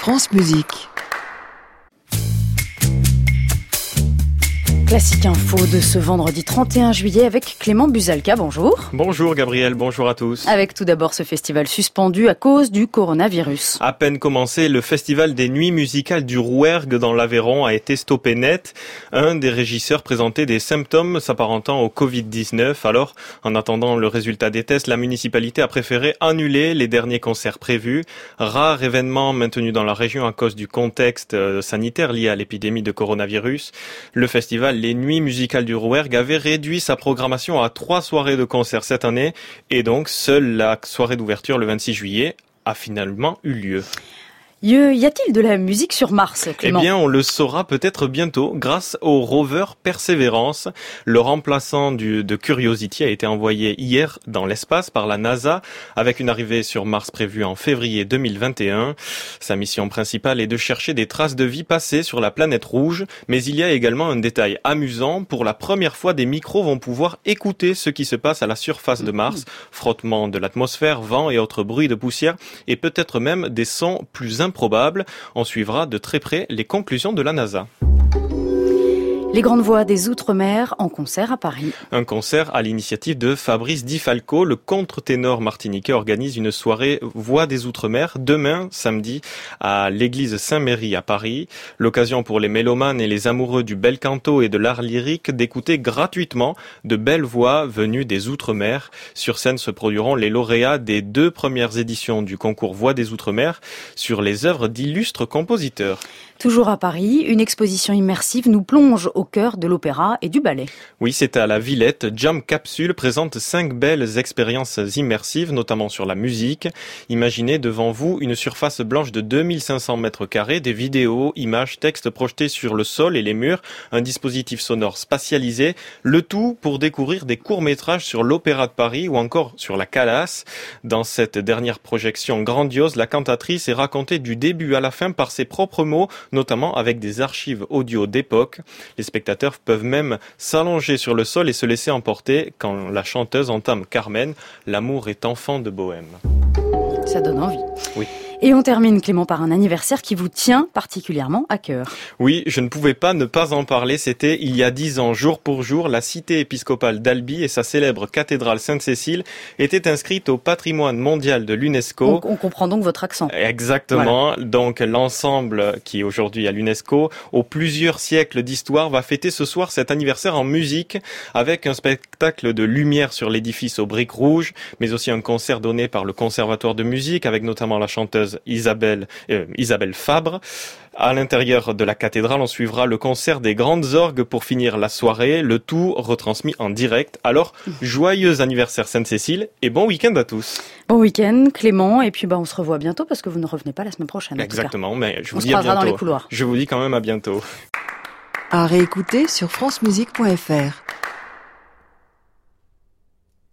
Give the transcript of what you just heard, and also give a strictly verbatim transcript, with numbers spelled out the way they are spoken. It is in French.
France Musique. Classique info de ce vendredi trente et un juillet avec Clément Buzalka, bonjour. Bonjour Gabriel, bonjour à tous. Avec tout d'abord ce festival suspendu à cause du coronavirus. À peine commencé, le festival des nuits musicales du Rouergue dans l'Aveyron a été stoppé net. Un des régisseurs présentait des symptômes s'apparentant au covid dix-neuf. Alors, en attendant le résultat des tests, la municipalité a préféré annuler les derniers concerts prévus. Rare événement maintenu dans la région à cause du contexte sanitaire lié à l'épidémie de coronavirus. Le festival Les Nuits musicales du Rouergue avait réduit sa programmation à trois soirées de concert cette année et donc seule la soirée d'ouverture le vingt-six juillet a finalement eu lieu. Y a-t-il de la musique sur Mars, Clément ? Eh bien, on le saura peut-être bientôt grâce au rover Perseverance. Le remplaçant du, de Curiosity a été envoyé hier dans l'espace par la NASA avec une arrivée sur Mars prévue en février deux mille vingt et un. Sa mission principale est de chercher des traces de vie passées sur la planète rouge, mais il y a également un détail amusant. Pour la première fois, des micros vont pouvoir écouter ce qui se passe à la surface de Mars. Frottement de l'atmosphère, vent et autres bruits de poussière et peut-être même des sons plus improbable. On suivra de très près les conclusions de la NASA. Les grandes voix des Outre-mer en concert à Paris. Un concert à l'initiative de Fabrice Di Falco. Le contre-ténor martiniquais organise une soirée Voix des Outre-mer demain, samedi, à l'église Saint-Méry à Paris. L'occasion pour les mélomanes et les amoureux du bel canto et de l'art lyrique d'écouter gratuitement de belles voix venues des Outre-mer. Sur scène se produiront les lauréats des deux premières éditions du concours Voix des Outre-mer sur les œuvres d'illustres compositeurs. Toujours à Paris, une exposition immersive nous plonge au cœur de l'opéra et du ballet. Oui, c'est à la Villette. Jam Capsule présente cinq belles expériences immersives, notamment sur la musique. Imaginez devant vous une surface blanche de deux mille cinq cents mètres carrés, des vidéos, images, textes projetés sur le sol et les murs, un dispositif sonore spatialisé, le tout pour découvrir des courts-métrages sur l'Opéra de Paris ou encore sur la Calas. Dans cette dernière projection grandiose, la cantatrice est racontée du début à la fin par ses propres mots, notamment avec des archives audio d'époque. Les spectateurs peuvent même s'allonger sur le sol et se laisser emporter quand la chanteuse entame Carmen, l'amour est enfant de bohème. Ça donne envie. Oui. Et on termine, Clément, par un anniversaire qui vous tient particulièrement à cœur. Oui, je ne pouvais pas ne pas en parler. C'était il y a dix ans, jour pour jour, la cité épiscopale d'Albi et sa célèbre cathédrale Sainte-Cécile étaient inscrites au patrimoine mondial de l'UNESCO. On, on comprend donc votre accent. Exactement. Voilà. Donc l'ensemble qui est aujourd'hui à l'UNESCO, aux plusieurs siècles d'histoire, va fêter ce soir cet anniversaire en musique avec un spectacle de lumière sur l'édifice aux briques rouges, mais aussi un concert donné par le Conservatoire de musique avec notamment la chanteuse Isabelle, euh, Isabelle Fabre. À l'intérieur de la cathédrale, on suivra le concert des grandes orgues pour finir la soirée, le tout retransmis en direct. Alors, joyeux anniversaire Sainte-Cécile et bon week-end à tous. Bon week-end, Clément, et puis bah on se revoit bientôt parce que vous ne revenez pas la semaine prochaine. Exactement, mais je vous on dis à bientôt. Dans les couloirs. Je vous dis quand même à bientôt. À réécouter sur francemusique point f r.